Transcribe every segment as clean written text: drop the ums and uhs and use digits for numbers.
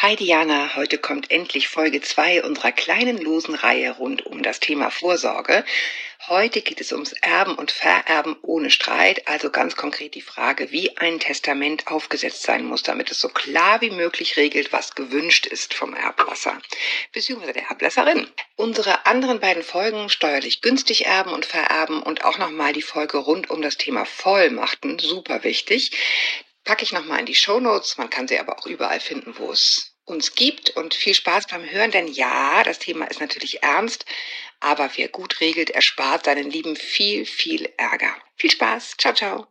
Hi Diana, heute kommt endlich Folge 2 unserer kleinen losen Reihe rund um das Thema Vorsorge. Heute geht es ums Erben und Vererben ohne Streit, also ganz konkret die Frage, wie ein Testament aufgesetzt sein muss, damit es so klar wie möglich regelt, was gewünscht ist vom Erblasser bzw. der Erblasserin. Unsere anderen beiden Folgen, steuerlich günstig erben und vererben und auch nochmal die Folge rund um das Thema Vollmachten, super wichtig, packe ich nochmal in die Shownotes. Man kann sie aber auch überall finden, wo es uns gibt, und viel Spaß beim Hören, denn ja, das Thema ist natürlich ernst, aber wer gut regelt, erspart seinen Lieben viel, viel Ärger. Viel Spaß, ciao, ciao.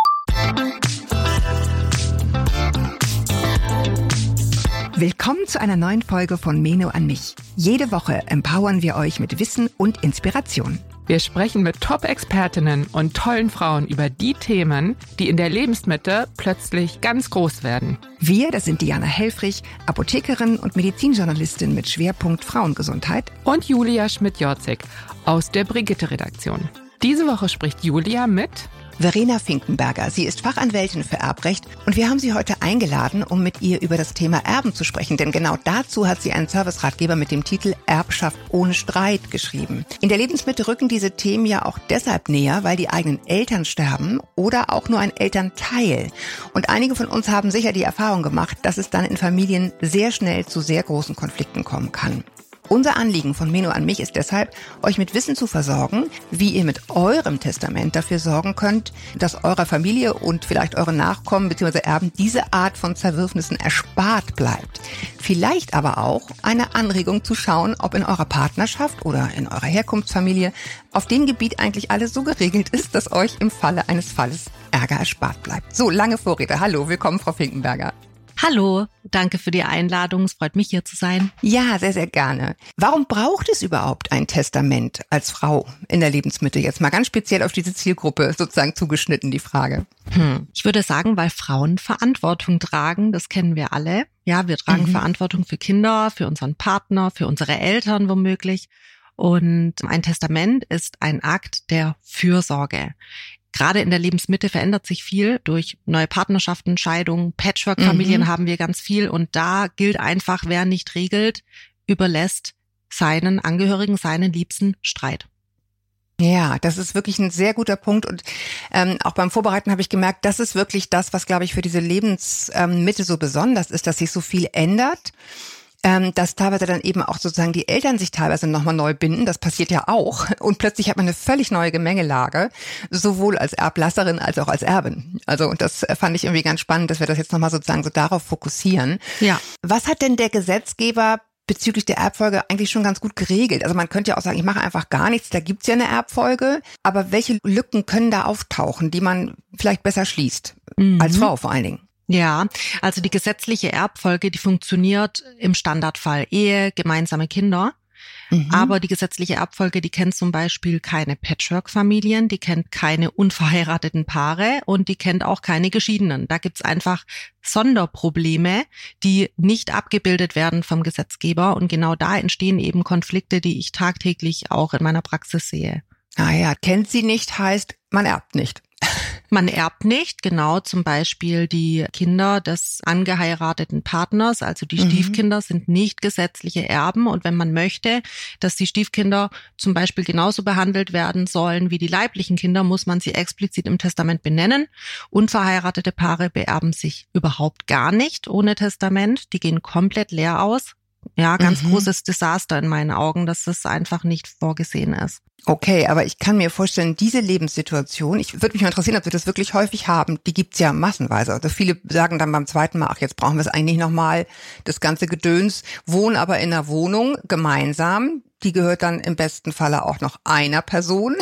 Willkommen zu einer neuen Folge von Meno an mich. Jede Woche empowern wir euch mit Wissen und Inspiration. Wir sprechen mit Top-Expertinnen und tollen Frauen über die Themen, die in der Lebensmitte plötzlich ganz groß werden. Wir, das sind Diana Helfrich, Apothekerin und Medizinjournalistin mit Schwerpunkt Frauengesundheit. Und Julia Schmidt-Jorzig aus der Brigitte-Redaktion. Diese Woche spricht Julia mit Verena Finkenberger. Sie ist Fachanwältin für Erbrecht und wir haben sie heute eingeladen, um mit ihr über das Thema Erben zu sprechen, denn genau dazu hat sie einen Serviceratgeber mit dem Titel Erbschaft ohne Streit geschrieben. In der Lebensmitte rücken diese Themen ja auch deshalb näher, weil die eigenen Eltern sterben oder auch nur ein Elternteil. Und einige von uns haben sicher die Erfahrung gemacht, dass es dann in Familien sehr schnell zu sehr großen Konflikten kommen kann. Unser Anliegen von Meno an mich ist deshalb, euch mit Wissen zu versorgen, wie ihr mit eurem Testament dafür sorgen könnt, dass eurer Familie und vielleicht euren Nachkommen bzw. Erben diese Art von Zerwürfnissen erspart bleibt. Vielleicht aber auch eine Anregung zu schauen, ob in eurer Partnerschaft oder in eurer Herkunftsfamilie auf dem Gebiet eigentlich alles so geregelt ist, dass euch im Falle eines Falles Ärger erspart bleibt. So, lange Vorrede. Hallo, willkommen Frau Finkenberger. Hallo, danke für die Einladung. Es freut mich, hier zu sein. Ja, sehr, sehr gerne. Warum braucht es überhaupt ein Testament als Frau in der Lebensmitte? Jetzt mal ganz speziell auf diese Zielgruppe sozusagen zugeschnitten, die Frage. Ich würde sagen, weil Frauen Verantwortung tragen, das kennen wir alle. Ja, wir tragen Verantwortung für Kinder, für unseren Partner, für unsere Eltern womöglich. Und ein Testament ist ein Akt der Fürsorge. Gerade in der Lebensmitte verändert sich viel durch neue Partnerschaften, Scheidungen, Patchwork-Familien haben wir ganz viel. Und da gilt einfach, wer nicht regelt, überlässt seinen Angehörigen, seinen Liebsten Streit. Ja, das ist wirklich ein sehr guter Punkt. Und auch beim Vorbereiten habe ich gemerkt, das ist wirklich das, was, glaube ich, für diese Lebensmitte so besonders ist, dass sich so viel ändert. Dass teilweise dann eben auch sozusagen die Eltern sich teilweise nochmal neu binden, das passiert ja auch. Und plötzlich hat man eine völlig neue Gemengelage, sowohl als Erblasserin als auch als Erbin. Also das fand ich irgendwie ganz spannend, dass wir das jetzt nochmal sozusagen so darauf fokussieren. Ja. Was hat denn der Gesetzgeber bezüglich der Erbfolge eigentlich schon ganz gut geregelt? Also man könnte ja auch sagen, ich mache einfach gar nichts, da gibt's ja eine Erbfolge. Aber welche Lücken können da auftauchen, die man vielleicht besser schließt? Als Frau vor allen Dingen. Ja, also die gesetzliche Erbfolge, die funktioniert im Standardfall Ehe, gemeinsame Kinder. Aber die gesetzliche Erbfolge, die kennt zum Beispiel keine Patchwork-Familien, die kennt keine unverheirateten Paare und die kennt auch keine Geschiedenen. Da gibt's einfach Sonderprobleme, die nicht abgebildet werden vom Gesetzgeber. Und genau da entstehen eben Konflikte, die ich tagtäglich auch in meiner Praxis sehe. Ah ja, kennt sie nicht heißt, man erbt nicht. Man erbt nicht, genau, zum Beispiel die Kinder des angeheirateten Partners, also die Stiefkinder sind nicht gesetzliche Erben. Und wenn man möchte, dass die Stiefkinder zum Beispiel genauso behandelt werden sollen wie die leiblichen Kinder, muss man sie explizit im Testament benennen. Unverheiratete Paare beerben sich überhaupt gar nicht ohne Testament, die gehen komplett leer aus. Ja, ganz großes Desaster in meinen Augen, dass das einfach nicht vorgesehen ist. Okay, aber ich kann mir vorstellen, diese Lebenssituation, ich würde mich mal interessieren, ob wir das wirklich häufig haben, die gibt's ja massenweise. Also viele sagen dann beim zweiten Mal, ach, jetzt brauchen wir es eigentlich nochmal, das ganze Gedöns, wohnen aber in einer Wohnung gemeinsam, die gehört dann im besten Falle auch noch einer Person.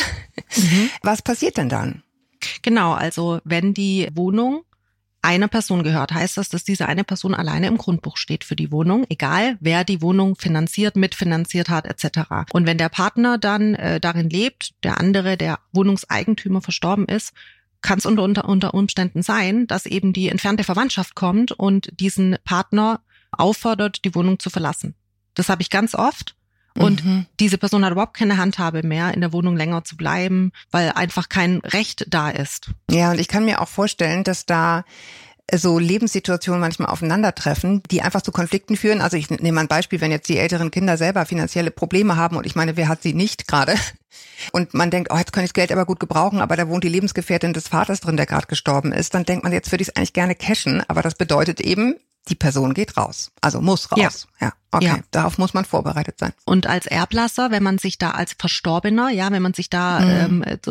Was passiert denn dann? Genau, also wenn die Wohnung einer Person gehört, heißt das, dass diese eine Person alleine im Grundbuch steht für die Wohnung, egal wer die Wohnung finanziert, mitfinanziert hat etc. Und wenn der Partner dann darin lebt, der andere, der Wohnungseigentümer verstorben ist, kann es unter Umständen sein, dass eben die entfernte Verwandtschaft kommt und diesen Partner auffordert, die Wohnung zu verlassen. Das habe ich ganz oft. Und diese Person hat überhaupt keine Handhabe mehr, in der Wohnung länger zu bleiben, weil einfach kein Recht da ist. Ja, und ich kann mir auch vorstellen, dass da so Lebenssituationen manchmal aufeinandertreffen, die einfach zu Konflikten führen. Also ich nehme mal ein Beispiel, wenn jetzt die älteren Kinder selber finanzielle Probleme haben und ich meine, wer hat sie nicht gerade? Und man denkt, jetzt kann ich das Geld aber gut gebrauchen, aber da wohnt die Lebensgefährtin des Vaters drin, der gerade gestorben ist. Dann denkt man, jetzt würde ich es eigentlich gerne cashen, aber das bedeutet eben, die Person geht raus. Also muss raus. Ja, okay. Ja. Darauf muss man vorbereitet sein. Und als Erblasser, wenn man sich da als Verstorbener, wenn man sich da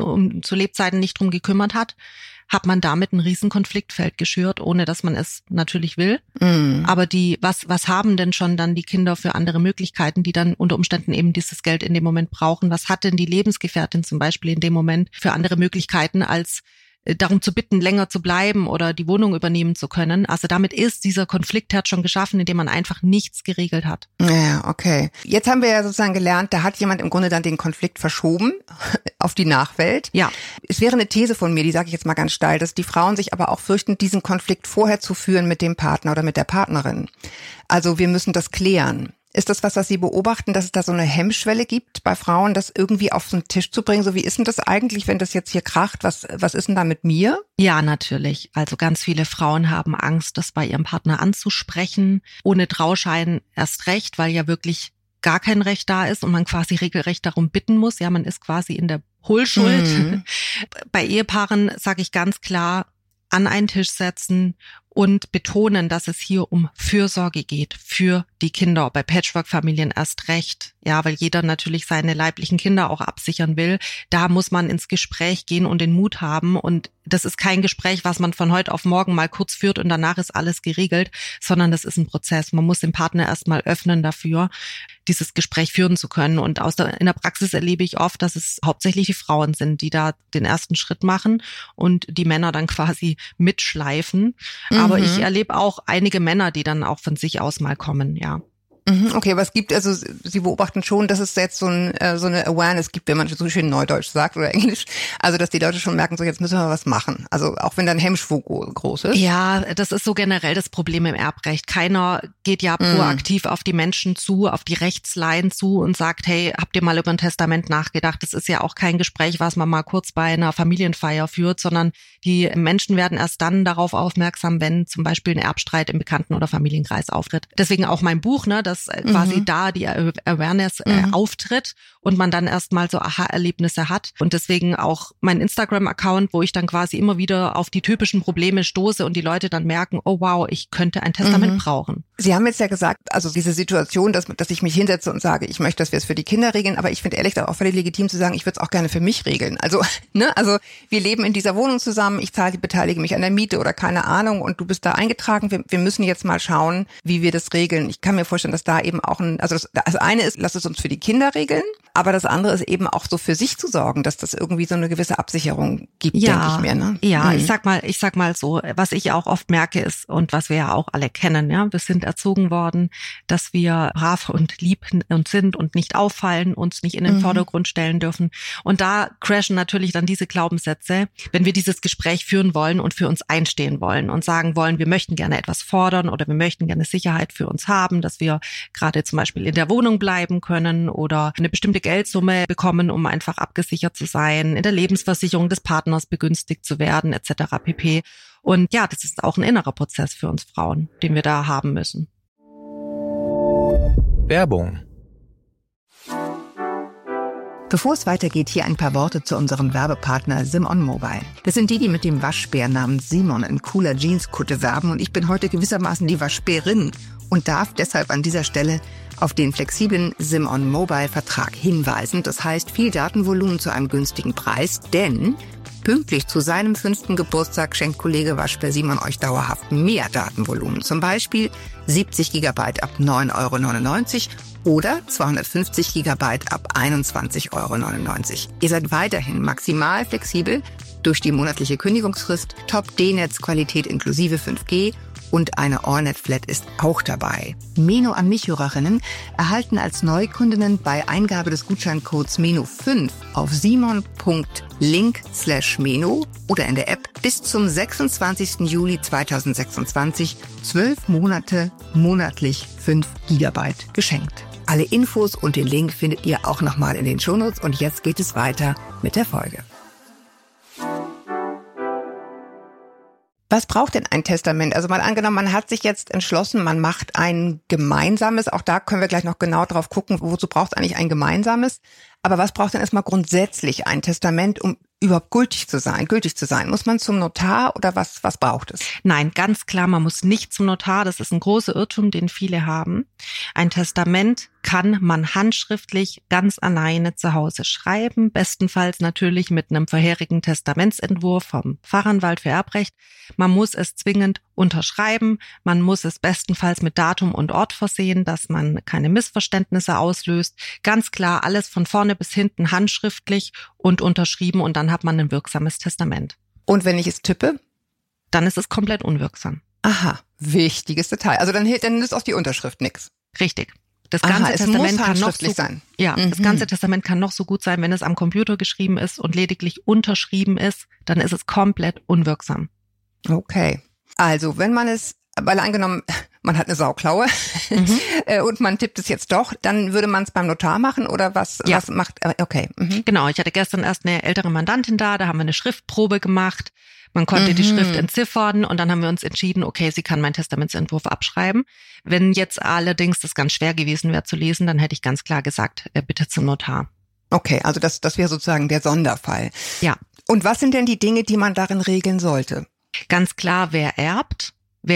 zu Lebzeiten nicht drum gekümmert hat, hat man damit ein riesen Konfliktfeld geschürt, ohne dass man es natürlich will. Aber was haben denn schon dann die Kinder für andere Möglichkeiten, die dann unter Umständen eben dieses Geld in dem Moment brauchen? Was hat denn die Lebensgefährtin zum Beispiel in dem Moment für andere Möglichkeiten, als darum zu bitten, länger zu bleiben oder die Wohnung übernehmen zu können? Also damit ist dieser Konfliktherd schon geschaffen, indem man einfach nichts geregelt hat. Ja, okay. Jetzt haben wir ja sozusagen gelernt, da hat jemand im Grunde dann den Konflikt verschoben auf die Nachwelt. Ja. Es wäre eine These von mir, die sage ich jetzt mal ganz steil, dass die Frauen sich aber auch fürchten, diesen Konflikt vorher zu führen mit dem Partner oder mit der Partnerin. Also wir müssen das klären. Ist das was Sie beobachten, dass es da so eine Hemmschwelle gibt bei Frauen, das irgendwie auf den Tisch zu bringen? So, wie ist denn das eigentlich, wenn das jetzt hier kracht? Was ist denn da mit mir? Ja, natürlich. Also ganz viele Frauen haben Angst, das bei ihrem Partner anzusprechen. Ohne Trauschein erst recht, weil ja wirklich gar kein Recht da ist und man quasi regelrecht darum bitten muss. Ja, man ist quasi in der Hohlschuld. Bei Ehepaaren sage ich ganz klar, an einen Tisch setzen und betonen, dass es hier um Fürsorge geht für die Kinder, bei Patchwork-Familien erst recht. Ja, weil jeder natürlich seine leiblichen Kinder auch absichern will. Da muss man ins Gespräch gehen und den Mut haben. Und das ist kein Gespräch, was man von heute auf morgen mal kurz führt und danach ist alles geregelt, sondern das ist ein Prozess. Man muss den Partner erstmal öffnen dafür, dieses Gespräch führen zu können. Und in der Praxis erlebe ich oft, dass es hauptsächlich die Frauen sind, die da den ersten Schritt machen und die Männer dann quasi mitschleifen. Aber ich erlebe auch einige Männer, die dann auch von sich aus mal kommen, ja. Okay, aber es gibt, also Sie beobachten schon, dass es jetzt so eine Awareness gibt, wenn man so schön Neudeutsch sagt oder Englisch, also dass die Leute schon merken, so jetzt müssen wir was machen, also auch wenn dann Hemmschwung groß ist. Ja, das ist so generell das Problem im Erbrecht. Keiner geht ja proaktiv auf die Menschen zu, auf die Rechtsleihen zu und sagt, hey, habt ihr mal über ein Testament nachgedacht? Das ist ja auch kein Gespräch, was man mal kurz bei einer Familienfeier führt, sondern die Menschen werden erst dann darauf aufmerksam, wenn zum Beispiel ein Erbstreit im Bekannten- oder Familienkreis auftritt. Deswegen auch mein Buch, dass quasi da die Awareness auftritt und man dann erstmal so Aha-Erlebnisse hat. Und deswegen auch mein Instagram-Account, wo ich dann quasi immer wieder auf die typischen Probleme stoße und die Leute dann merken, oh wow, ich könnte ein Testament brauchen. Sie haben jetzt ja gesagt, also diese Situation, dass ich mich hinsetze und sage, ich möchte, dass wir es für die Kinder regeln, aber ich finde ehrlich gesagt auch völlig legitim zu sagen, ich würde es auch gerne für mich regeln. Also, also wir leben in dieser Wohnung zusammen, ich beteilige mich an der Miete oder keine Ahnung und du bist da eingetragen. Wir müssen jetzt mal schauen, wie wir das regeln. Ich kann mir vorstellen, dass da eben auch das eine ist, lass es uns für die Kinder regeln, aber das andere ist eben auch so für sich zu sorgen, dass das irgendwie so eine gewisse Absicherung gibt, denke ich mir. Ne? Ja, ich sag mal so, was ich auch oft merke ist und was wir ja auch alle kennen, ja, wir sind erzogen worden, dass wir brav und lieb und sind und nicht auffallen, uns nicht in den Vordergrund stellen dürfen. Und da crashen natürlich dann diese Glaubenssätze, wenn wir dieses Gespräch führen wollen und für uns einstehen wollen und sagen wollen, wir möchten gerne etwas fordern oder wir möchten gerne Sicherheit für uns haben, dass wir gerade zum Beispiel in der Wohnung bleiben können oder eine bestimmte Geldsumme bekommen, um einfach abgesichert zu sein, in der Lebensversicherung des Partners begünstigt zu werden, etc. pp. Und ja, das ist auch ein innerer Prozess für uns Frauen, den wir da haben müssen. Werbung. Bevor es weitergeht, hier ein paar Worte zu unserem Werbepartner Simon Mobile. Das sind die mit dem Waschbär namens Simon in cooler Jeanskutte werben und ich bin heute gewissermaßen die Waschbärin und darf deshalb an dieser Stelle auf den flexiblen Simon Mobile Vertrag hinweisen. Das heißt, viel Datenvolumen zu einem günstigen Preis, denn pünktlich zu seinem 5. Geburtstag schenkt Kollege Waschbär Simon euch dauerhaft mehr Datenvolumen. Zum Beispiel 70 GB ab 9,99 € oder 250 GB ab 21,99 €. Ihr seid weiterhin maximal flexibel durch die monatliche Kündigungsfrist, Top-D-Netz-Qualität inklusive 5G und eine Allnet-Flat ist auch dabei. Meno an mich-Hörerinnen erhalten als Neukundinnen bei Eingabe des Gutscheincodes MENO5 auf simon.link/Meno oder in der App bis zum 26. Juli 2026 12 Monate monatlich 5 GB geschenkt. Alle Infos und den Link findet ihr auch nochmal in den Shownotes und jetzt geht es weiter mit der Folge. Was braucht denn ein Testament? Also mal angenommen, man hat sich jetzt entschlossen, man macht ein gemeinsames. Auch da können wir gleich noch genau drauf gucken, wozu braucht es eigentlich ein gemeinsames. Aber was braucht denn erstmal grundsätzlich ein Testament, um überhaupt gültig zu sein? Muss man zum Notar oder was braucht es? Nein, ganz klar, man muss nicht zum Notar. Das ist ein großer Irrtum, den viele haben. Ein Testament kann man handschriftlich ganz alleine zu Hause schreiben, bestenfalls natürlich mit einem vorherigen Testamentsentwurf vom Fachanwalt für Erbrecht. Man muss es zwingend unterschreiben, man muss es bestenfalls mit Datum und Ort versehen, dass man keine Missverständnisse auslöst. Ganz klar, alles von vorne bis hinten handschriftlich und unterschrieben und dann hat man ein wirksames Testament. Und wenn ich es tippe? Dann ist es komplett unwirksam. Aha, wichtiges Detail. Also dann nützt auch die Unterschrift nichts. Richtig. Das ganze Testament kann noch so sein. Ja, das ganze Testament kann noch so gut sein, wenn es am Computer geschrieben ist und lediglich unterschrieben ist, dann ist es komplett unwirksam. Okay. Also, wenn man es, weil angenommen, man hat eine Sauklaue und man tippt es jetzt doch, dann würde man es beim Notar machen oder was macht, okay. Genau, ich hatte gestern erst eine ältere Mandantin da haben wir eine Schriftprobe gemacht. Man konnte die Schrift entziffern und dann haben wir uns entschieden, okay, sie kann meinen Testamentsentwurf abschreiben. Wenn jetzt allerdings das ganz schwer gewesen wäre zu lesen, dann hätte ich ganz klar gesagt, bitte zum Notar. Okay, also das wäre sozusagen der Sonderfall. Ja. Und was sind denn die Dinge, die man darin regeln sollte? Ganz klar, wer erbt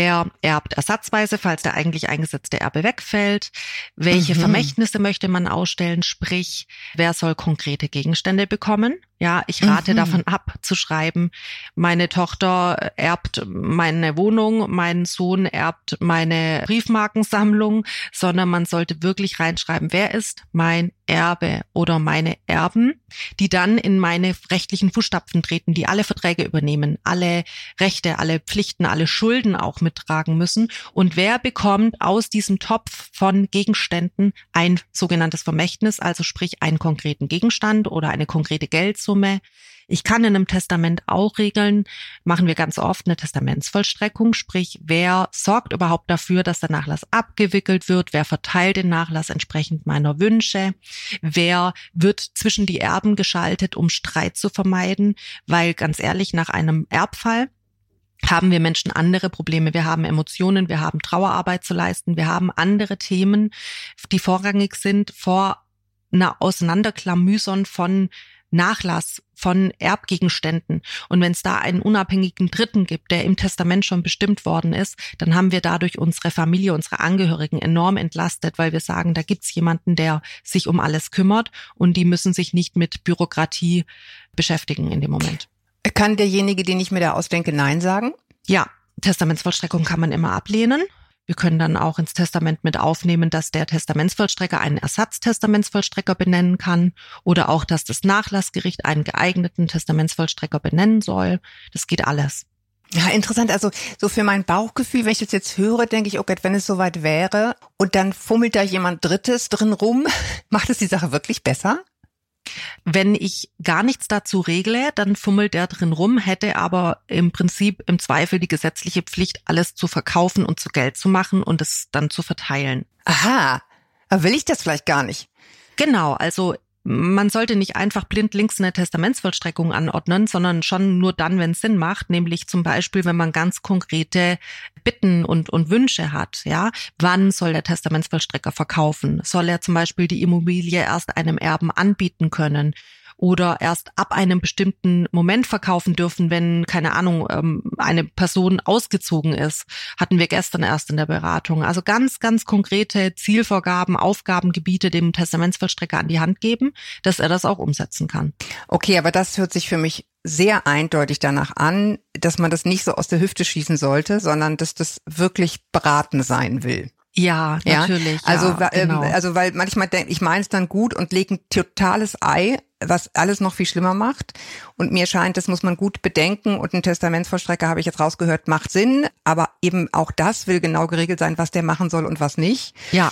ersatzweise, falls der eigentlich eingesetzte Erbe wegfällt. Welche Vermächtnisse möchte man ausstellen? Sprich, wer soll konkrete Gegenstände bekommen? Ja, ich rate davon ab, zu schreiben, meine Tochter erbt meine Wohnung, mein Sohn erbt meine Briefmarkensammlung, sondern man sollte wirklich reinschreiben, wer ist mein Erbe oder meine Erben, die dann in meine rechtlichen Fußstapfen treten, die alle Verträge übernehmen, alle Rechte, alle Pflichten, alle Schulden auch mittragen müssen. Und wer bekommt aus diesem Topf von Gegenständen ein sogenanntes Vermächtnis, also sprich einen konkreten Gegenstand oder eine konkrete Geldsumme. Ich kann in einem Testament auch regeln, machen wir ganz oft eine Testamentsvollstreckung, sprich, wer sorgt überhaupt dafür, dass der Nachlass abgewickelt wird, wer verteilt den Nachlass entsprechend meiner Wünsche, wer wird zwischen die Erben geschaltet, um Streit zu vermeiden, weil ganz ehrlich, nach einem Erbfall haben wir Menschen andere Probleme. Wir haben Emotionen, wir haben Trauerarbeit zu leisten, wir haben andere Themen, die vorrangig sind vor einer Auseinanderklamüsern von Nachlass, von Erbgegenständen. Und wenn es da einen unabhängigen Dritten gibt, der im Testament schon bestimmt worden ist, dann haben wir dadurch unsere Familie, unsere Angehörigen enorm entlastet, weil wir sagen, da gibt's jemanden, der sich um alles kümmert und die müssen sich nicht mit Bürokratie beschäftigen in dem Moment. Kann derjenige, den ich mir da ausdenke, Nein sagen? Ja, Testamentsvollstreckung kann man immer ablehnen. Wir können dann auch ins Testament mit aufnehmen, dass der Testamentsvollstrecker einen Ersatztestamentsvollstrecker benennen kann oder auch, dass das Nachlassgericht einen geeigneten Testamentsvollstrecker benennen soll. Das geht alles. Ja, interessant. Also so für mein Bauchgefühl, wenn ich das jetzt höre, denke ich, okay, wenn es soweit wäre und dann fummelt da jemand Drittes drin rum, macht es die Sache wirklich besser? Wenn ich gar nichts dazu regle, dann fummelt der drin rum, hätte aber im Prinzip im Zweifel die gesetzliche Pflicht, alles zu verkaufen und zu Geld zu machen und es dann zu verteilen. Aha, aber will ich das vielleicht gar nicht? Genau, also man sollte nicht einfach blind links eine Testamentsvollstreckung anordnen, sondern schon nur dann, wenn es Sinn macht, nämlich zum Beispiel, wenn man ganz konkrete Bitten und Wünsche hat. Ja, wann soll der Testamentsvollstrecker verkaufen? Soll er zum Beispiel die Immobilie erst einem Erben anbieten können? Oder erst ab einem bestimmten Moment verkaufen dürfen, wenn, keine Ahnung, eine Person ausgezogen ist. Hatten wir gestern erst in der Beratung. Also ganz, ganz konkrete Zielvorgaben, Aufgabengebiete dem Testamentsvollstrecker an die Hand geben, dass er das auch umsetzen kann. Okay, aber das hört sich für mich sehr eindeutig danach an, dass man das nicht so aus der Hüfte schießen sollte, sondern dass das wirklich beraten sein will. Ja, natürlich. Also, ja, genau. Also weil manchmal denke ich, meine es dann gut und lege ein totales Ei, was alles noch viel schlimmer macht. Und mir scheint, das muss man gut bedenken. Und ein Testamentsvollstrecker, habe ich jetzt rausgehört, macht Sinn. Aber eben auch das will genau geregelt sein, was der machen soll und was nicht. Ja.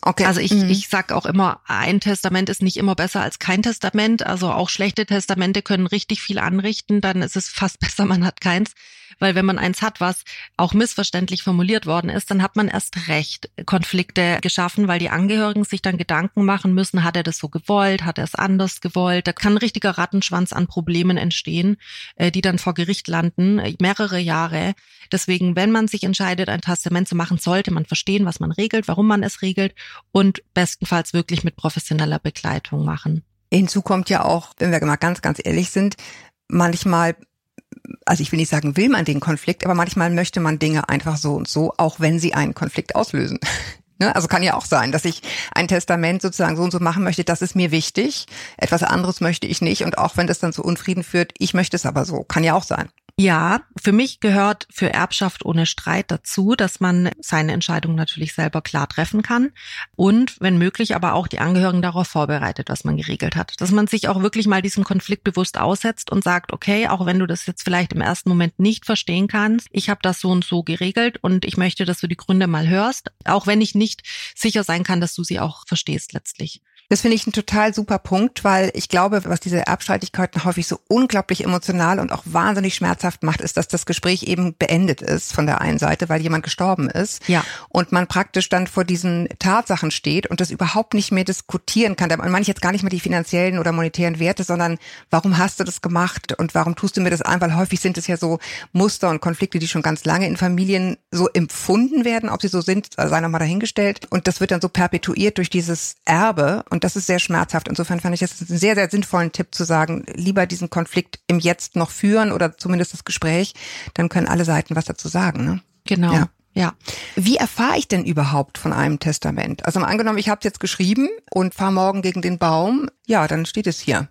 Okay. Also ich sag auch immer, ein Testament ist nicht immer besser als kein Testament. Also auch schlechte Testamente können richtig viel anrichten. Dann ist es fast besser, man hat keins. Weil wenn man eins hat, was auch missverständlich formuliert worden ist, dann hat man erst recht Konflikte geschaffen, weil die Angehörigen sich dann Gedanken machen müssen, hat er das so gewollt, hat er es anders gewollt. Da kann ein richtiger Rattenschwanz an Problemen entstehen, die dann vor Gericht landen, mehrere Jahre. Deswegen, wenn man sich entscheidet, ein Testament zu machen, sollte man verstehen, was man regelt, warum man es regelt und bestenfalls wirklich mit professioneller Begleitung machen. Hinzu kommt ja auch, wenn wir mal ganz, ganz ehrlich sind, manchmal, also ich will nicht sagen, will man den Konflikt, aber manchmal möchte man Dinge einfach so und so, auch wenn sie einen Konflikt auslösen. Also kann ja auch sein, dass ich ein Testament sozusagen so und so machen möchte, das ist mir wichtig, etwas anderes möchte ich nicht und auch wenn das dann zu Unfrieden führt, ich möchte es aber so, kann ja auch sein. Ja, für mich gehört für Erbschaft ohne Streit dazu, dass man seine Entscheidung natürlich selber klar treffen kann und wenn möglich aber auch die Angehörigen darauf vorbereitet, was man geregelt hat. Dass man sich auch wirklich mal diesen Konflikt bewusst aussetzt und sagt, okay, auch wenn du das jetzt vielleicht im ersten Moment nicht verstehen kannst, ich habe das so und so geregelt und ich möchte, dass du die Gründe mal hörst, auch wenn ich nicht sicher sein kann, dass du sie auch verstehst letztlich. Das finde ich ein total super Punkt, weil ich glaube, was diese Erbstreitigkeiten häufig so unglaublich emotional und auch wahnsinnig schmerzhaft macht, ist, dass das Gespräch eben beendet ist von der einen Seite, weil jemand gestorben ist. Ja. Und man praktisch dann vor diesen Tatsachen steht und das überhaupt nicht mehr diskutieren kann. Da meine ich jetzt gar nicht mehr die finanziellen oder monetären Werte, sondern warum hast du das gemacht und warum tust du mir das an? Weil häufig sind es ja so Muster und Konflikte, die schon ganz lange in Familien so empfunden werden. Ob sie so sind, sei nochmal dahingestellt. Und das wird dann so perpetuiert durch dieses Erbe. Und das ist sehr schmerzhaft. Insofern fand ich es einen sehr, sehr sinnvollen Tipp zu sagen, lieber diesen Konflikt im Jetzt noch führen oder zumindest das Gespräch, dann können alle Seiten was dazu sagen. Ne? Genau. Ja. Wie erfahre ich denn überhaupt von einem Testament? Also mal angenommen, ich habe es jetzt geschrieben und fahre morgen gegen den Baum, ja, dann steht es hier.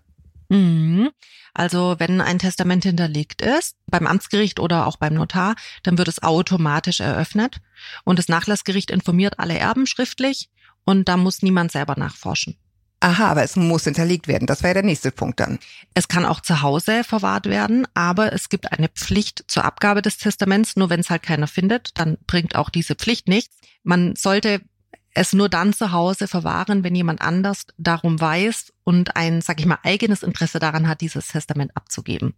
Also wenn ein Testament hinterlegt ist, beim Amtsgericht oder auch beim Notar, dann wird es automatisch eröffnet und das Nachlassgericht informiert alle Erben schriftlich und da muss niemand selber nachforschen. Aha, aber es muss hinterlegt werden. Das wäre der nächste Punkt dann. Es kann auch zu Hause verwahrt werden, aber es gibt eine Pflicht zur Abgabe des Testaments. Nur wenn es halt keiner findet, dann bringt auch diese Pflicht nichts. Man sollte es nur dann zu Hause verwahren, wenn jemand anders darum weiß und ein, sag ich mal, eigenes Interesse daran hat, dieses Testament abzugeben.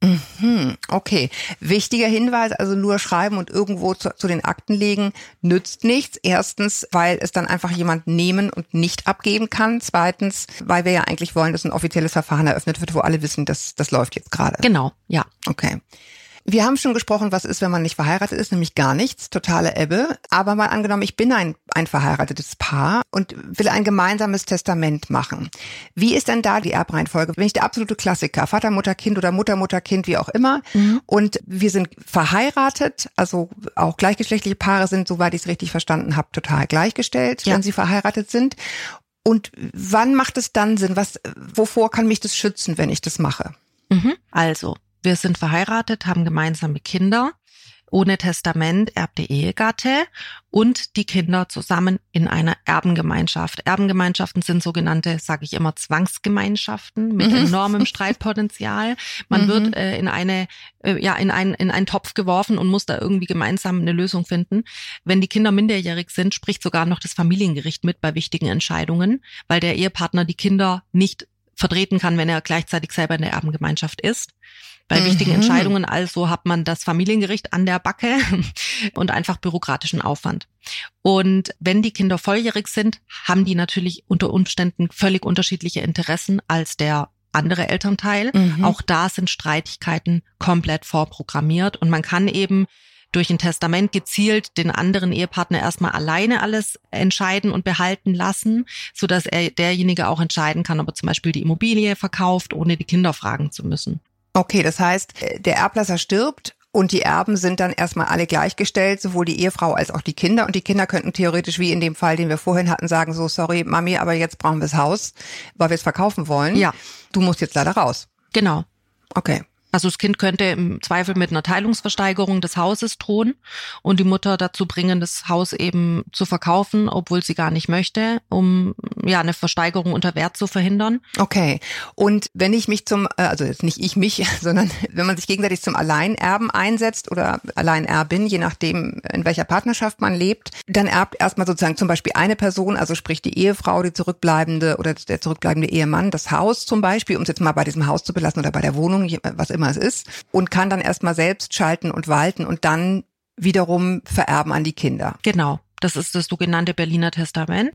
Okay. Wichtiger Hinweis, also nur schreiben und irgendwo zu den Akten legen, nützt nichts. Erstens, weil es dann einfach jemand nehmen und nicht abgeben kann. Zweitens, weil wir ja eigentlich wollen, dass ein offizielles Verfahren eröffnet wird, wo alle wissen, dass das läuft jetzt gerade. Genau, ja. Okay. Wir haben schon gesprochen, was ist, wenn man nicht verheiratet ist, nämlich gar nichts, totale Ebbe. Aber mal angenommen, ich bin ein verheiratetes Paar und will ein gemeinsames Testament machen. Wie ist denn da die Erbreihenfolge? Wenn ich der absolute Klassiker, Vater, Mutter, Kind oder Mutter, Mutter, Kind, wie auch immer, und wir sind verheiratet, also auch gleichgeschlechtliche Paare sind, soweit ich es richtig verstanden habe, total gleichgestellt, wenn sie verheiratet sind. Und wann macht es dann Sinn? Wovor kann mich das schützen, wenn ich das mache? Also, wir sind verheiratet, haben gemeinsame Kinder. Ohne Testament erbt der Ehegatte und die Kinder zusammen in einer Erbengemeinschaft. Erbengemeinschaften sind sogenannte, sage ich immer, Zwangsgemeinschaften mit enormem Streitpotenzial. Man wird in einen Topf geworfen und muss da irgendwie gemeinsam eine Lösung finden. Wenn die Kinder minderjährig sind, spricht sogar noch das Familiengericht mit bei wichtigen Entscheidungen, weil der Ehepartner die Kinder nicht vertreten kann, wenn er gleichzeitig selber in der Erbengemeinschaft ist. Bei wichtigen Entscheidungen also hat man das Familiengericht an der Backe und einfach bürokratischen Aufwand. Und wenn die Kinder volljährig sind, haben die natürlich unter Umständen völlig unterschiedliche Interessen als der andere Elternteil. Auch da sind Streitigkeiten komplett vorprogrammiert und man kann eben durch ein Testament gezielt den anderen Ehepartner erstmal alleine alles entscheiden und behalten lassen, sodass derjenige auch entscheiden kann, ob er zum Beispiel die Immobilie verkauft, ohne die Kinder fragen zu müssen. Okay, das heißt, der Erblasser stirbt und die Erben sind dann erstmal alle gleichgestellt, sowohl die Ehefrau als auch die Kinder. Und die Kinder könnten theoretisch, wie in dem Fall, den wir vorhin hatten, sagen so, sorry Mami, aber jetzt brauchen wir das Haus, weil wir es verkaufen wollen. Ja. Du musst jetzt leider raus. Genau. Okay. Also das Kind könnte im Zweifel mit einer Teilungsversteigerung des Hauses drohen und die Mutter dazu bringen, das Haus eben zu verkaufen, obwohl sie gar nicht möchte, um eine Versteigerung unter Wert zu verhindern. Okay. Und wenn ich mich also jetzt nicht ich mich, sondern wenn man sich gegenseitig zum Alleinerben einsetzt oder Alleinerbin, je nachdem, in welcher Partnerschaft man lebt, dann erbt erstmal sozusagen zum Beispiel eine Person, also sprich die Ehefrau, die zurückbleibende oder der zurückbleibende Ehemann, das Haus zum Beispiel, um es jetzt mal bei diesem Haus zu belassen oder bei der Wohnung, was immer es ist, und kann dann erstmal selbst schalten und walten und dann wiederum vererben an die Kinder. Genau, das ist das sogenannte Berliner Testament.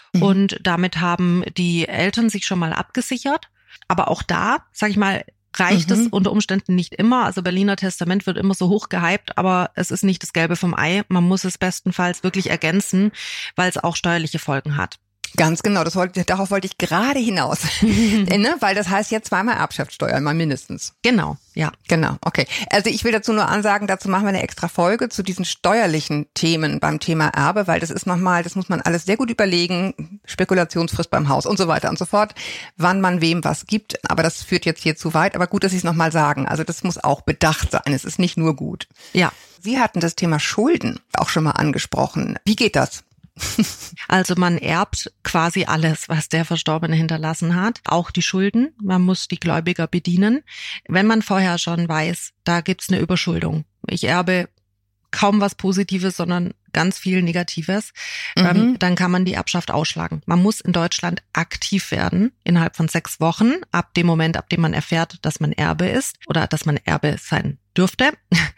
Und damit haben die Eltern sich schon mal abgesichert. Aber auch da, sag ich mal, reicht es unter Umständen nicht immer. Also Berliner Testament wird immer so hoch gehypt, aber es ist nicht das Gelbe vom Ei. Man muss es bestenfalls wirklich ergänzen, weil es auch steuerliche Folgen hat. Ganz genau, darauf wollte ich gerade hinaus. Weil das heißt ja zweimal Erbschaftssteuer, mal mindestens. Genau, ja. Genau, okay. Also ich will dazu nur ansagen, dazu machen wir eine extra Folge zu diesen steuerlichen Themen beim Thema Erbe, weil das muss man alles sehr gut überlegen, Spekulationsfrist beim Haus und so weiter und so fort, wann man wem was gibt. Aber das führt jetzt hier zu weit. Aber gut, dass Sie es nochmal sagen. Also das muss auch bedacht sein. Es ist nicht nur gut. Ja. Sie hatten das Thema Schulden auch schon mal angesprochen. Wie geht das? Also man erbt quasi alles, was der Verstorbene hinterlassen hat, auch die Schulden. Man muss die Gläubiger bedienen. Wenn man vorher schon weiß, da gibt's eine Überschuldung. Ich erbe kaum was Positives, sondern ganz viel Negatives, dann kann man die Erbschaft ausschlagen. Man muss in Deutschland aktiv werden innerhalb von 6 Wochen, ab dem Moment, ab dem man erfährt, dass man Erbe ist oder dass man Erbe sein dürfte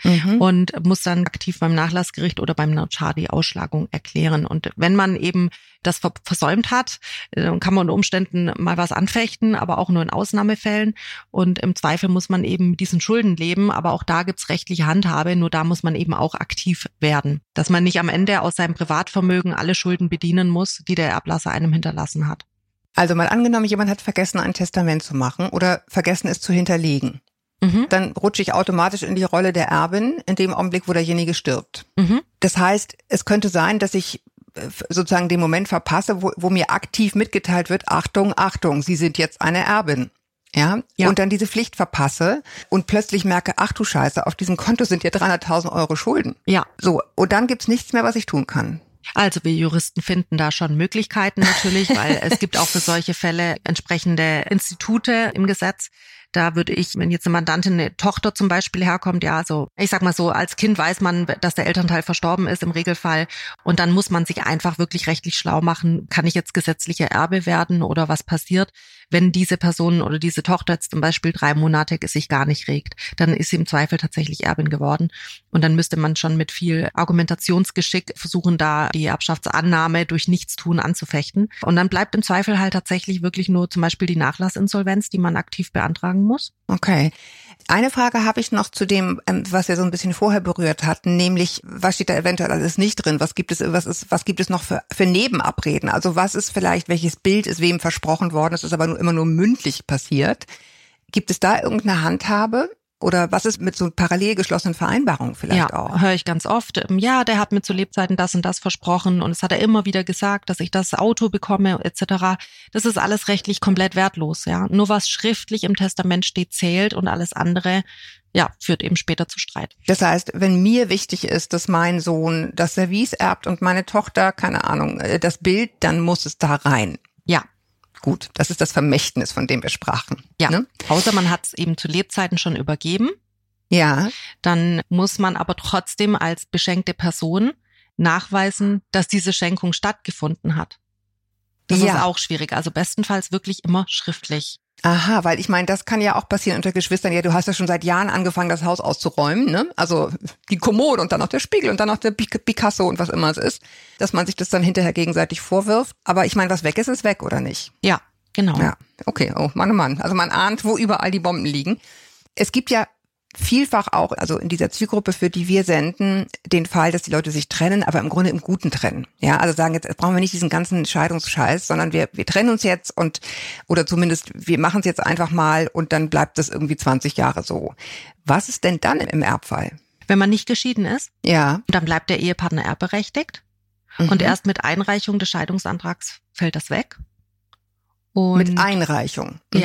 und muss dann aktiv beim Nachlassgericht oder beim Notar die Ausschlagung erklären. Und wenn man eben das versäumt hat, kann man unter Umständen mal was anfechten, aber auch nur in Ausnahmefällen. Und im Zweifel muss man eben mit diesen Schulden leben, aber auch da gibt's rechtliche Handhabe, nur da muss man eben auch aktiv werden. Dass man nicht am Ende aus seinem Privatvermögen alle Schulden bedienen muss, die der Erblasser einem hinterlassen hat. Also mal angenommen, jemand hat vergessen, ein Testament zu machen oder vergessen, es zu hinterlegen. Dann rutsche ich automatisch in die Rolle der Erbin in dem Augenblick, wo derjenige stirbt. Das heißt, es könnte sein, dass ich sozusagen den Moment verpasse, wo mir aktiv mitgeteilt wird, Achtung, Achtung, Sie sind jetzt eine Erbin. Ja, und dann diese Pflicht verpasse und plötzlich merke, ach du Scheiße, auf diesem Konto sind ja 300.000 Euro Schulden. Ja. So, und dann gibt's nichts mehr, was ich tun kann. Also wir Juristen finden da schon Möglichkeiten natürlich, weil es gibt auch für solche Fälle entsprechende Institute im Gesetz. Da würde ich, wenn jetzt eine Mandantin, eine Tochter zum Beispiel herkommt, ja, so, ich sag mal so, als Kind weiß man, dass der Elternteil verstorben ist im Regelfall und dann muss man sich einfach wirklich rechtlich schlau machen, kann ich jetzt gesetzlicher Erbe werden oder was passiert, wenn diese Person oder diese Tochter jetzt zum Beispiel 3 Monate sich gar nicht regt, dann ist sie im Zweifel tatsächlich Erbin geworden und dann müsste man schon mit viel Argumentationsgeschick versuchen, da die Erbschaftsannahme durch Nichtstun anzufechten und dann bleibt im Zweifel halt tatsächlich wirklich nur zum Beispiel die Nachlassinsolvenz, die man aktiv beantragen muss. Okay. Eine Frage habe ich noch zu dem, was wir so ein bisschen vorher berührt hatten, nämlich, was steht da eventuell alles nicht drin? Was gibt es noch für Nebenabreden? Also was ist vielleicht, welches Bild ist wem versprochen worden? Es ist aber immer nur mündlich passiert. Gibt es da irgendeine Handhabe? Oder was ist mit so parallel geschlossenen Vereinbarungen vielleicht auch? Ja, höre ich ganz oft. Ja, der hat mir zu Lebzeiten das und das versprochen und es hat er immer wieder gesagt, dass ich das Auto bekomme etc. Das ist alles rechtlich komplett wertlos. Ja, nur was schriftlich im Testament steht, zählt und alles andere führt eben später zu Streit. Das heißt, wenn mir wichtig ist, dass mein Sohn das Service erbt und meine Tochter, keine Ahnung, das Bild, dann muss es da rein. Ja. Gut, das ist das Vermächtnis, von dem wir sprachen. Ja, ne? Außer man hat es eben zu Lebzeiten schon übergeben. Ja. Dann muss man aber trotzdem als beschenkte Person nachweisen, dass diese Schenkung stattgefunden hat. Das ist auch schwierig. Also bestenfalls wirklich immer schriftlich. Aha, weil ich meine, das kann ja auch passieren unter Geschwistern. Ja, du hast ja schon seit Jahren angefangen, das Haus auszuräumen, ne? Also die Kommode und dann noch der Spiegel und dann noch der Picasso und was immer es ist, dass man sich das dann hinterher gegenseitig vorwirft. Aber ich meine, was weg ist, ist weg, oder nicht? Ja, genau. Ja, okay. Oh Mann. Also man ahnt, wo überall die Bomben liegen. Es gibt ja vielfach auch, also in dieser Zielgruppe, für die wir senden, den Fall, dass die Leute sich trennen, aber im Grunde im Guten trennen. Ja, also sagen jetzt brauchen wir nicht diesen ganzen Scheidungsscheiß, sondern wir trennen uns jetzt oder zumindest wir machen es jetzt einfach mal und dann bleibt das irgendwie 20 Jahre so. Was ist denn dann im Erbfall? Wenn man nicht geschieden ist, ja, dann bleibt der Ehepartner erbberechtigt und erst mit Einreichung des Scheidungsantrags fällt das weg. Und mit Einreichung? Ja,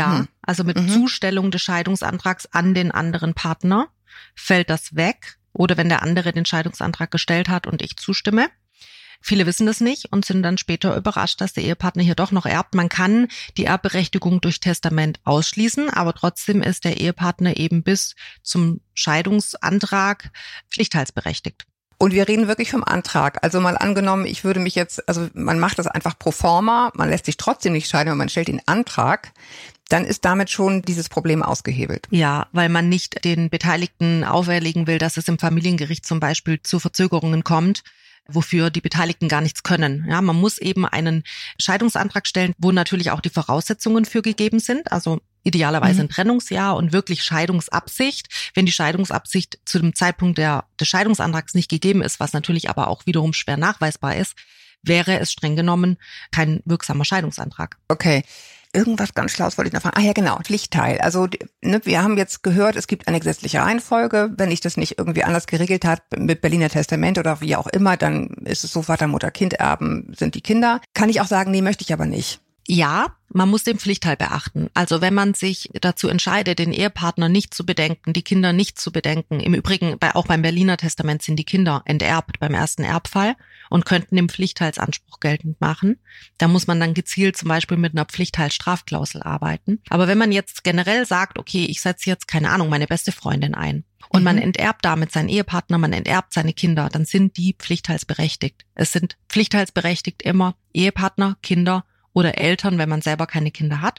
also mit Zustellung des Scheidungsantrags an den anderen Partner, fällt das weg. Oder wenn der andere den Scheidungsantrag gestellt hat und ich zustimme. Viele wissen das nicht und sind dann später überrascht, dass der Ehepartner hier doch noch erbt. Man kann die Erbberechtigung durch Testament ausschließen, aber trotzdem ist der Ehepartner eben bis zum Scheidungsantrag pflichtteilsberechtigt. Und wir reden wirklich vom Antrag. Also mal angenommen, ich würde mich jetzt, also man macht das einfach pro forma, man lässt sich trotzdem nicht scheiden, aber man stellt den Antrag, dann ist damit schon dieses Problem ausgehebelt. Ja, weil man nicht den Beteiligten auferlegen will, dass es im Familiengericht zum Beispiel zu Verzögerungen kommt, wofür die Beteiligten gar nichts können. Ja, man muss eben einen Scheidungsantrag stellen, wo natürlich auch die Voraussetzungen für gegeben sind, also idealerweise ein Trennungsjahr und wirklich Scheidungsabsicht. Wenn die Scheidungsabsicht zu dem Zeitpunkt des Scheidungsantrags nicht gegeben ist, was natürlich aber auch wiederum schwer nachweisbar ist, wäre es streng genommen kein wirksamer Scheidungsantrag. Okay. Irgendwas ganz Schlaues wollte ich noch fragen. Ah ja, genau, Pflichtteil. Also wir haben jetzt gehört, es gibt eine gesetzliche Reihenfolge. Wenn ich das nicht irgendwie anders geregelt hat mit Berliner Testament oder wie auch immer, dann ist es so, Vater, Mutter, Kind erben sind die Kinder. Kann ich auch sagen, nee, möchte ich aber nicht. Ja, man muss den Pflichtteil beachten. Also wenn man sich dazu entscheidet, den Ehepartner nicht zu bedenken, die Kinder nicht zu bedenken, im Übrigen auch beim Berliner Testament sind die Kinder enterbt beim ersten Erbfall und könnten den Pflichtteilsanspruch geltend machen. Da muss man dann gezielt zum Beispiel mit einer Pflichtteilstrafklausel arbeiten. Aber wenn man jetzt generell sagt, okay, ich setze jetzt, keine Ahnung, meine beste Freundin ein und man enterbt damit seinen Ehepartner, man enterbt seine Kinder, dann sind die pflichtteilsberechtigt. Es sind pflichtteilsberechtigt immer Ehepartner, Kinder oder Eltern, wenn man selber keine Kinder hat.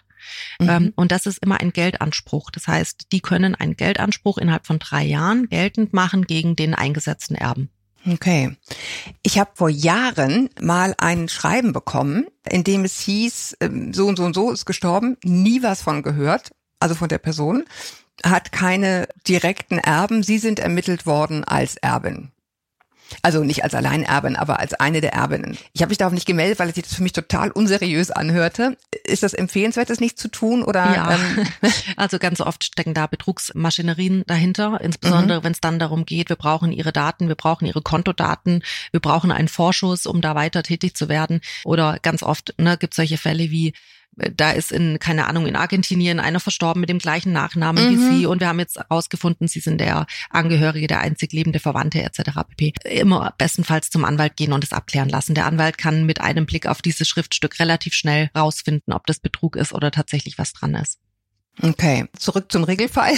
Und das ist immer ein Geldanspruch. Das heißt, die können einen Geldanspruch innerhalb von 3 Jahren geltend machen gegen den eingesetzten Erben. Okay. Ich habe vor Jahren mal ein Schreiben bekommen, in dem es hieß, so und so und so ist gestorben, nie was von gehört, also von der Person, hat keine direkten Erben, sie sind ermittelt worden als Erbin. Also nicht als Alleinerbin, aber als eine der Erbinnen. Ich habe mich darauf nicht gemeldet, weil sich das für mich total unseriös anhörte. Ist das empfehlenswert, das nicht zu tun? Oder? Ja, also ganz oft stecken da Betrugsmaschinerien dahinter, insbesondere wenn es dann darum geht, wir brauchen Ihre Daten, wir brauchen Ihre Kontodaten, wir brauchen einen Vorschuss, um da weiter tätig zu werden. Oder ganz oft gibt es solche Fälle wie, da ist in Argentinien einer verstorben mit dem gleichen Nachnamen wie Sie und wir haben jetzt herausgefunden, Sie sind der Angehörige, der einzig lebende Verwandte etc. pp. Immer bestenfalls zum Anwalt gehen und es abklären lassen. Der Anwalt kann mit einem Blick auf dieses Schriftstück relativ schnell rausfinden, ob das Betrug ist oder tatsächlich was dran ist. Okay, zurück zum Regelfall.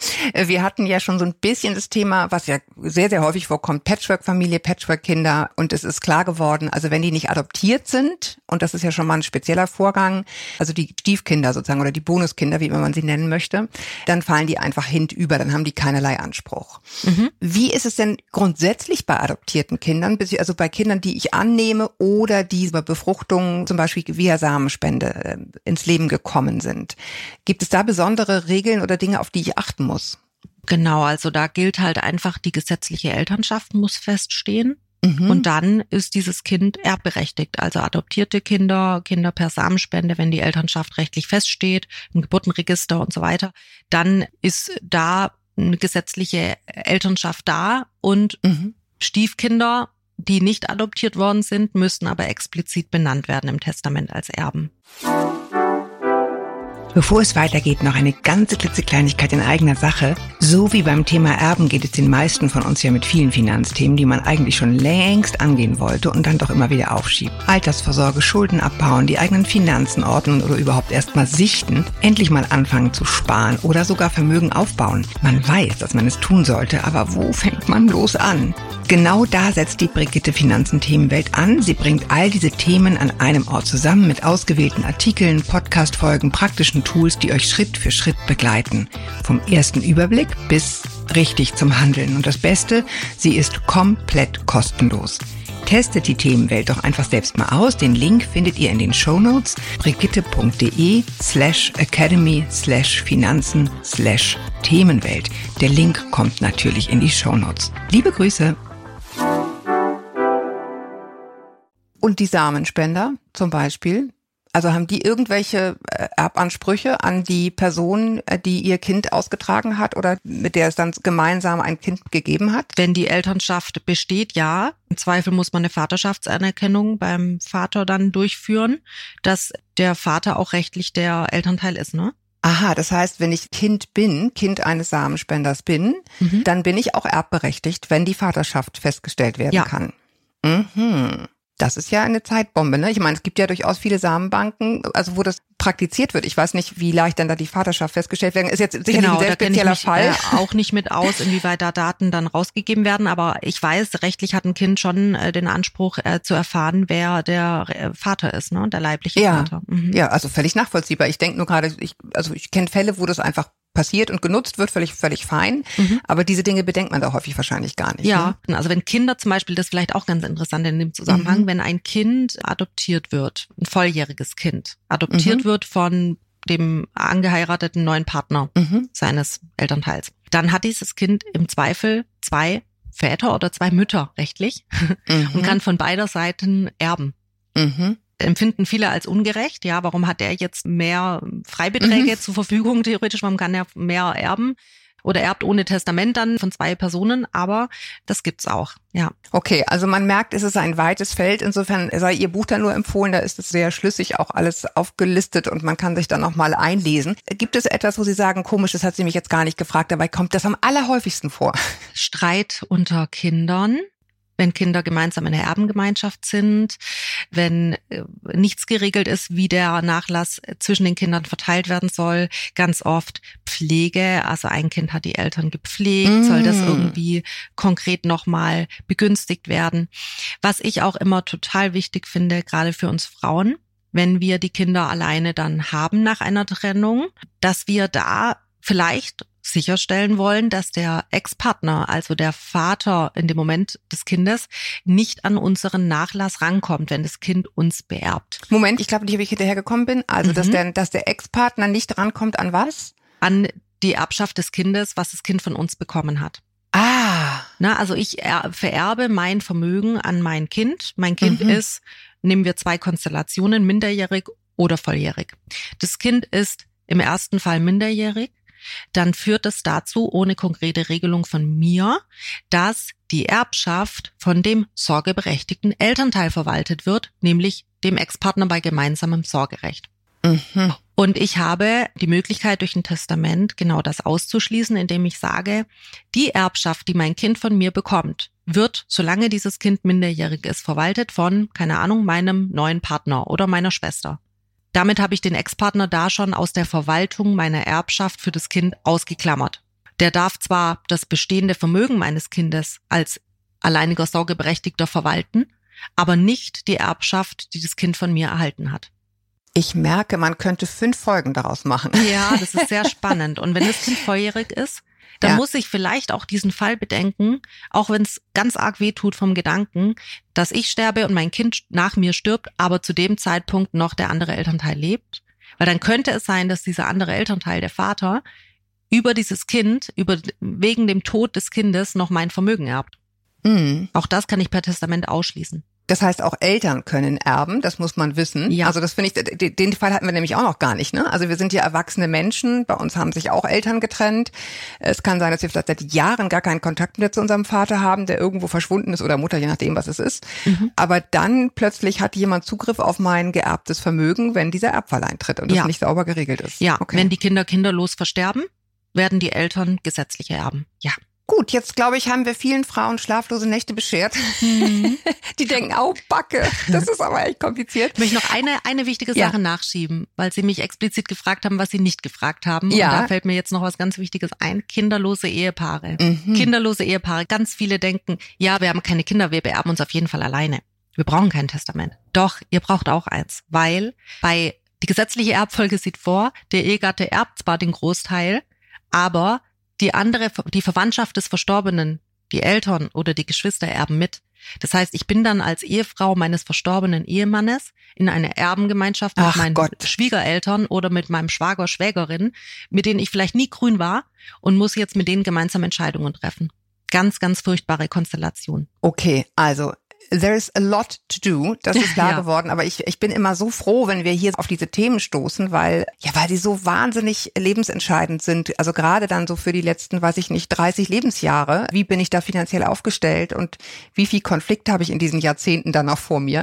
Wir hatten ja schon so ein bisschen das Thema, was ja sehr, sehr häufig vorkommt, Patchwork-Familie, Patchwork-Kinder. Und es ist klar geworden, also wenn die nicht adoptiert sind, und das ist ja schon mal ein spezieller Vorgang, also die Stiefkinder sozusagen oder die Bonuskinder, wie immer man sie nennen möchte, dann fallen die einfach hinüber, dann haben die keinerlei Anspruch. Wie ist es denn grundsätzlich bei adoptierten Kindern, also bei Kindern, die ich annehme oder die über Befruchtung zum Beispiel via Samenspende ins Leben gekommen sind? Gibt es da besondere Regeln oder Dinge, auf die ich achten muss? Genau, also da gilt halt einfach, die gesetzliche Elternschaft muss feststehen. Und dann ist dieses Kind erbberechtigt. Also adoptierte Kinder, Kinder per Samenspende, wenn die Elternschaft rechtlich feststeht, im Geburtenregister und so weiter, dann ist da eine gesetzliche Elternschaft da und Stiefkinder, die nicht adoptiert worden sind, müssen aber explizit benannt werden im Testament als Erben. Bevor es weitergeht, noch eine ganze klitzekleinigkeit in eigener Sache. So wie beim Thema Erben geht es den meisten von uns ja mit vielen Finanzthemen, die man eigentlich schon längst angehen wollte und dann doch immer wieder aufschiebt. Altersvorsorge, Schulden abbauen, die eigenen Finanzen ordnen oder überhaupt erst mal sichten, endlich mal anfangen zu sparen oder sogar Vermögen aufbauen. Man weiß, dass man es tun sollte, aber wo fängt man bloß an? Genau da setzt die Brigitte Finanzen Themenwelt an. Sie bringt all diese Themen an einem Ort zusammen mit ausgewählten Artikeln, Podcast-Folgen, praktischen Tools, die euch Schritt für Schritt begleiten. Vom ersten Überblick bis richtig zum Handeln. Und das Beste, sie ist komplett kostenlos. Testet die Themenwelt doch einfach selbst mal aus. Den Link findet ihr in den Shownotes brigitte.de/academy/finanzen/Themenwelt. Der Link kommt natürlich in die Shownotes. Liebe Grüße! Und die Samenspender zum Beispiel, also haben die irgendwelche Erbansprüche an die Person, die ihr Kind ausgetragen hat oder mit der es dann gemeinsam ein Kind gegeben hat? Wenn die Elternschaft besteht, ja. Im Zweifel muss man eine Vaterschaftsanerkennung beim Vater dann durchführen, dass der Vater auch rechtlich der Elternteil ist, ne? Aha, das heißt, wenn ich Kind eines Samenspenders bin, dann bin ich auch erbberechtigt, wenn die Vaterschaft festgestellt werden kann. Mhm. Das ist ja eine Zeitbombe, ne? Ich meine, es gibt ja durchaus viele Samenbanken, also wo das praktiziert wird. Ich weiß nicht, wie leicht dann da die Vaterschaft festgestellt werden. Ist jetzt sicherlich ein sehr spezieller Fall. Da kenne ich mich auch nicht mit aus, inwieweit da Daten dann rausgegeben werden. Aber ich weiß, rechtlich hat ein Kind schon den Anspruch zu erfahren, wer der Vater ist, ne? Der leibliche Vater. Mhm. Ja, also völlig nachvollziehbar. Ich denke nur gerade, ich kenne Fälle, wo das einfach passiert und genutzt wird, völlig fein. Aber diese Dinge bedenkt man da häufig wahrscheinlich gar nicht. Ja, ne? Also wenn Kinder zum Beispiel, das ist vielleicht auch ganz interessant in dem Zusammenhang, wenn ein Kind adoptiert wird, ein volljähriges Kind, adoptiert wird von dem angeheirateten neuen Partner seines Elternteils, dann hat dieses Kind im Zweifel 2 Väter oder 2 Mütter rechtlich und kann von beider Seiten erben. Empfinden viele als ungerecht. Ja, warum hat der jetzt mehr Freibeträge zur Verfügung theoretisch? Warum kann er mehr erben? Oder erbt ohne Testament dann von 2 Personen, aber das gibt's auch, ja. Okay, also man merkt, es ist ein weites Feld, insofern sei Ihr Buch da nur empfohlen, da ist es sehr schlüssig auch alles aufgelistet und man kann sich da nochmal einlesen. Gibt es etwas, wo Sie sagen, komisch, das hat sie mich jetzt gar nicht gefragt, dabei kommt das am allerhäufigsten vor? Streit unter Kindern. Wenn Kinder gemeinsam in der Erbengemeinschaft sind, wenn nichts geregelt ist, wie der Nachlass zwischen den Kindern verteilt werden soll, ganz oft Pflege, also ein Kind hat die Eltern gepflegt, soll das irgendwie konkret nochmal begünstigt werden. Was ich auch immer total wichtig finde, gerade für uns Frauen, wenn wir die Kinder alleine dann haben nach einer Trennung, dass wir da vielleicht sicherstellen wollen, dass der Ex-Partner, also der Vater in dem Moment des Kindes, nicht an unseren Nachlass rankommt, wenn das Kind uns beerbt. Moment, ich glaube nicht, wie ich hinterhergekommen bin. Also, dass der Ex-Partner nicht rankommt an was? An die Erbschaft des Kindes, was das Kind von uns bekommen hat. Also ich vererbe mein Vermögen an mein Kind. Mein Kind ist, nehmen wir 2 Konstellationen, minderjährig oder volljährig. Das Kind ist im ersten Fall minderjährig. Dann führt es dazu, ohne konkrete Regelung von mir, dass die Erbschaft von dem sorgeberechtigten Elternteil verwaltet wird, nämlich dem Ex-Partner bei gemeinsamem Sorgerecht. Und ich habe die Möglichkeit, durch ein Testament genau das auszuschließen, indem ich sage, die Erbschaft, die mein Kind von mir bekommt, wird, solange dieses Kind minderjährig ist, verwaltet von, keine Ahnung, meinem neuen Partner oder meiner Schwester. Damit habe ich den Ex-Partner da schon aus der Verwaltung meiner Erbschaft für das Kind ausgeklammert. Der darf zwar das bestehende Vermögen meines Kindes als alleiniger Sorgeberechtigter verwalten, aber nicht die Erbschaft, die das Kind von mir erhalten hat. Ich merke, man könnte 5 Folgen daraus machen. Ja, das ist sehr spannend. Und wenn das Kind volljährig ist, dann muss ich vielleicht auch diesen Fall bedenken, auch wenn es ganz arg wehtut vom Gedanken, dass ich sterbe und mein Kind nach mir stirbt, aber zu dem Zeitpunkt noch der andere Elternteil lebt. Weil dann könnte es sein, dass dieser andere Elternteil, der Vater, über dieses Kind, wegen dem Tod des Kindes noch mein Vermögen erbt. Auch das kann ich per Testament ausschließen. Das heißt, auch Eltern können erben, das muss man wissen. Ja. Also das finde ich, den Fall hatten wir nämlich auch noch gar nicht, ne? Also wir sind ja erwachsene Menschen, bei uns haben sich auch Eltern getrennt. Es kann sein, dass wir vielleicht seit Jahren gar keinen Kontakt mehr zu unserem Vater haben, der irgendwo verschwunden ist oder Mutter, je nachdem, was es ist. Aber dann plötzlich hat jemand Zugriff auf mein geerbtes Vermögen, wenn dieser Erbfall eintritt und das nicht sauber geregelt ist. Ja, okay. Wenn die Kinder kinderlos versterben, werden die Eltern gesetzliche Erben. Ja. Gut, jetzt glaube ich, haben wir vielen Frauen schlaflose Nächte beschert. Die denken, oh Backe, das ist aber echt kompliziert. Ich möchte noch eine wichtige Sache nachschieben, weil Sie mich explizit gefragt haben, was Sie nicht gefragt haben. Ja. Und da fällt mir jetzt noch was ganz Wichtiges ein. Kinderlose Ehepaare. Kinderlose Ehepaare. Ganz viele denken, ja, wir haben keine Kinder, wir beerben uns auf jeden Fall alleine. Wir brauchen kein Testament. Doch, ihr braucht auch eins, weil die gesetzliche Erbfolge sieht vor, der Ehegatte erbt zwar den Großteil, aber die Verwandtschaft des Verstorbenen, die Eltern oder die Geschwister erben mit. Das heißt, ich bin dann als Ehefrau meines verstorbenen Ehemannes in einer Erbengemeinschaft mit meinen Schwiegereltern oder mit meinem Schwager, Schwägerin, mit denen ich vielleicht nie grün war und muss jetzt mit denen gemeinsam Entscheidungen treffen. Ganz, ganz furchtbare Konstellation. Okay, also there is a lot to do, das ist klar geworden, aber ich bin immer so froh, wenn wir hier auf diese Themen stoßen, weil sie so wahnsinnig lebensentscheidend sind, also gerade dann so für die letzten, 30 Lebensjahre, wie bin ich da finanziell aufgestellt und wie viel Konflikt habe ich in diesen Jahrzehnten dann noch vor mir?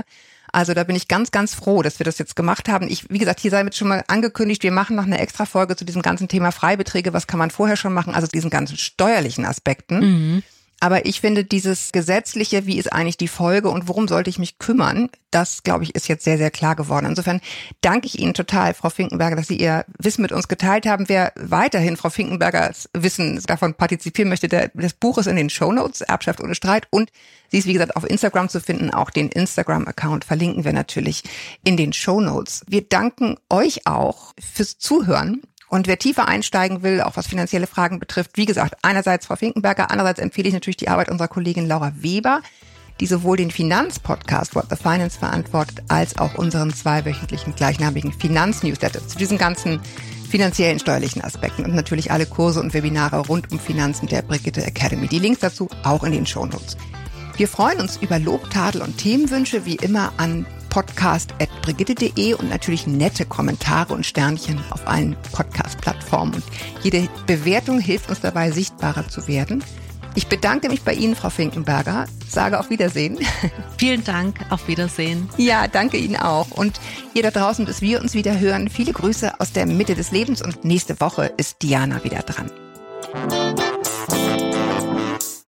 Also da bin ich ganz, ganz froh, dass wir das jetzt gemacht haben. Wie gesagt, hier sei mit schon mal angekündigt, wir machen noch eine extra Folge zu diesem ganzen Thema Freibeträge. Was kann man vorher schon machen? Also diesen ganzen steuerlichen Aspekten. Mhm. Aber ich finde dieses Gesetzliche, wie ist eigentlich die Folge und worum sollte ich mich kümmern, das, glaube ich, ist jetzt sehr, sehr klar geworden. Insofern danke ich Ihnen total, Frau Finkenberger, dass Sie Ihr Wissen mit uns geteilt haben. Wer weiterhin Frau Finkenbergers Wissen davon partizipieren möchte, das Buch ist in den Shownotes, Erbschaft ohne Streit. Und sie ist, wie gesagt, auf Instagram zu finden. Auch den Instagram-Account verlinken wir natürlich in den Shownotes. Wir danken euch auch fürs Zuhören. Und wer tiefer einsteigen will, auch was finanzielle Fragen betrifft, wie gesagt, einerseits Frau Finkenberger, andererseits empfehle ich natürlich die Arbeit unserer Kollegin Laura Weber, die sowohl den Finanzpodcast What the Finance verantwortet, als auch unseren 2-wöchentlichen gleichnamigen Finanznewsletter zu diesen ganzen finanziellen, steuerlichen Aspekten und natürlich alle Kurse und Webinare rund um Finanzen der Brigitte Academy. Die Links dazu auch in den Shownotes. Wir freuen uns über Lob, Tadel und Themenwünsche wie immer an podcast@brigitte.de und natürlich nette Kommentare und Sternchen auf allen Podcast-Plattformen. Und jede Bewertung hilft uns dabei, sichtbarer zu werden. Ich bedanke mich bei Ihnen, Frau Finkenberger, sage auf Wiedersehen. Vielen Dank, auf Wiedersehen. Ja, danke Ihnen auch. Und ihr da draußen, bis wir uns wieder hören, viele Grüße aus der Mitte des Lebens und nächste Woche ist Diana wieder dran.